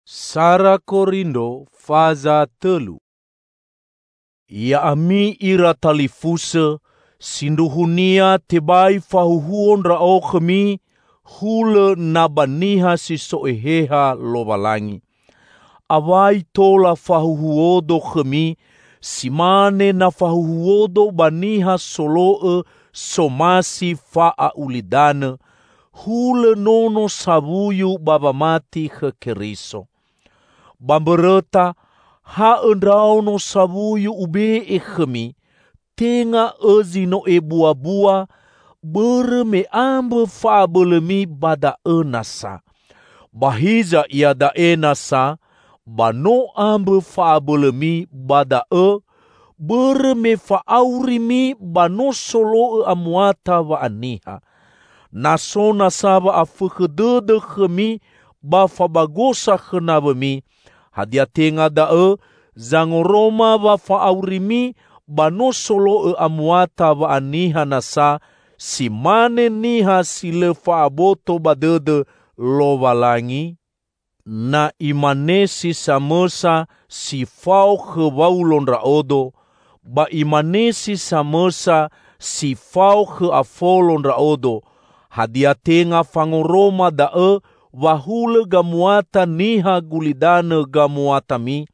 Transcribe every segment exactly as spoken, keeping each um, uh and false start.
Sara Korindo faza telu. Ia ami ira talifuse, sinduhunia tebai fahuhuon rao kami, hule nabaniha si soeheha lovalangi. Awai tola fahuhuodo kami, simane na fahuhuodo baniha soloe somasi faa ulidane, hule nono sabuyu babamati kekeriso. Bambereta ha endrau no sabuyu ube e kami, tenga ezi no e bua-bua, bere me ambe fa belemi bada enasa. Bahiza ia da enasa, bano ambe fa belemi bada e, bere me fa aurimi bano solo e amuata wa aniha. Naso nasaba afukedede kami, ba fa bagosa kenabemi, hadia tenga da e, zangoroma ba fa aurimi, bano solo e amuata wa aniha nasa, si mane niha sile fa aboto badede lovalangi, na imanesi samesa si fau kewaulon raodo, ba imanesi samesa si fau ke afolon raodo, hadia tenga fangoroma da e, wahule gamuata niha gulidane gamuata mi,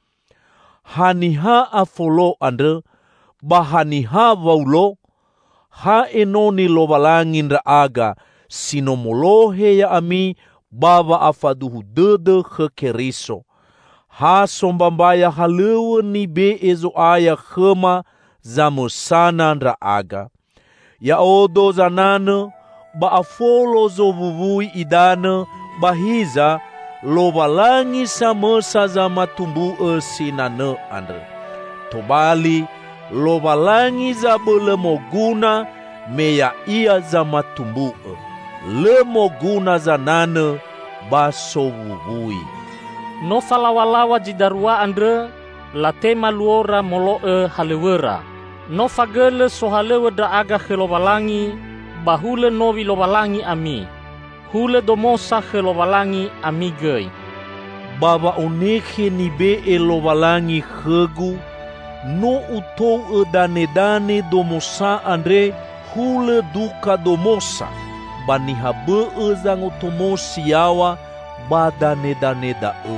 haniha afolo ande, bahaniha waulo, ha enoni lovalangin raaga, sinomolohe ya ami, baba afaduhu dede kekeriso. Ha sombambaya halewe ni be ezo aya khema zamosana raaga. Ya odo zanane, ba afolo zo vuvui idane, bahiza lovalangi samesa za matumbu e sinane andre. Tobali lovalangi za bele moguna meya ia za matumbu e. Le moguna za nane baso vuvui. No falawalawa jidarua andre la tema luora molo e halewera. No fagele so halewe da aga helovalangi bahule novi lovalangi ami. Hule domosa helovalangi ami gei. Baba oneke ni be e lovalangi hegu, no utou e dane dane domosa andre hule duka domosa. Bani habe e zango tomosi yawa badane dane da e.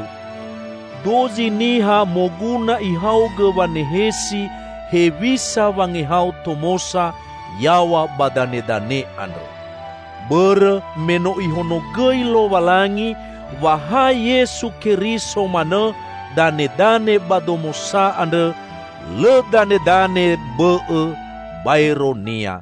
Dozi niha moguna ihauge vanehesi hevisa vangehau tomosa yawa badane dane andre. Bere meno ihono gei lovalangi waha Yesu Keriso mane dane dane badomosa andre le dane dane be e baironia.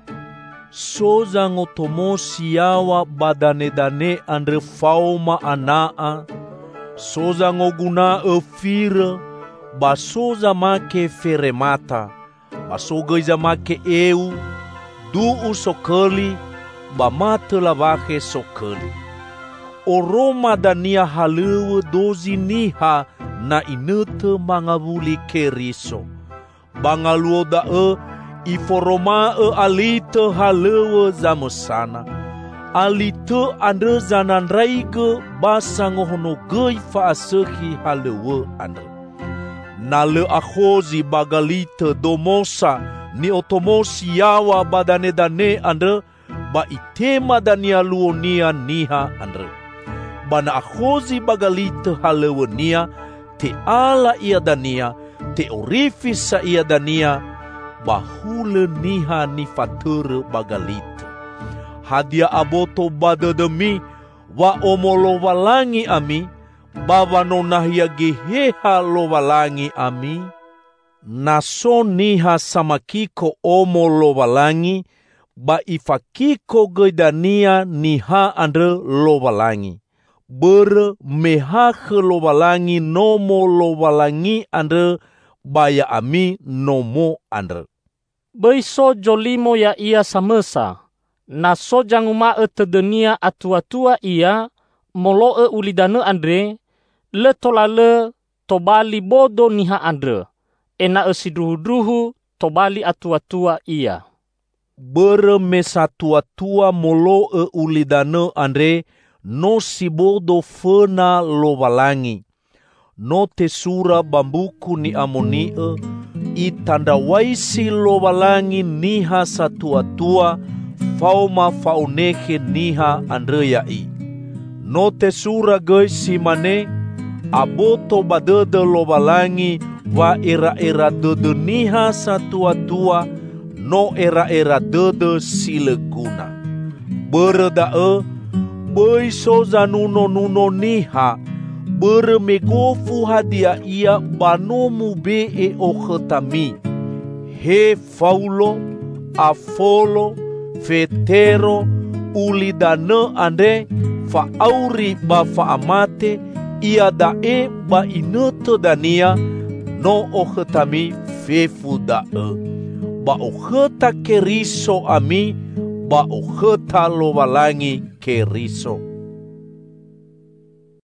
So zango tomosi yawa badane dane andre fauma anaa, so zango guna e fire, baso zamake feremata, baso gei zamake eu, du usokeli, bamate lavahe sokeli. Oroma dania halewe dozi niha na inete mangavuli Keriso. Bangaluo da e, iforoma e alite halewe zamosana. Alite andre zanandraige basango hono gei faasehi halewe andre. Nale ahozi bagalite domosa ni otomosi yawa badane dane andre, ba itema dania luonia niha andre. Bana ahozi bagalite halewe nia, te ala ia dania, te orifisa ia dania, bahule niha ni fatere bagalite. Hadia aboto badedemi, wa omolovalangi ami, bava nonahia geheha lovalangi ami, naso niha samakiko omolovalangi, ba ifakiko geidania niha andre lovalangi. Bere meha lovalangi nomo lovalangi andre, baya ami nomo andre. Beiso jolimo ya ia samesa, na so janguma e tedenia atua-tua ia, molo e ulidane andre, le tolale tobali bodo niha andre, ena e sidruhu-druhu tobali atua-tua ia. Bere mesa tua-tua molo e ulidane andre, no si bodo fena lovalangi. no te sura bambuku ni amonie, itandawaisi lowalangi niha satua-tua, fauma faonehe niha andreyai. No te sura gei simane, aboto badede lowalangi va era-era dede niha satua-tua, no era-era dede sileguna. Beredae, beiso zanuno-nuno niha, bere megofu hadia ia banomu be e ochetami. He Faulo, Afolo, Fetero, ulidane ande, fa auri ba fa amate, ia dae ba inete dania, no ochetami fefu dae. Ba ocheta keriso ami, ba ocheta lowalangi keriso.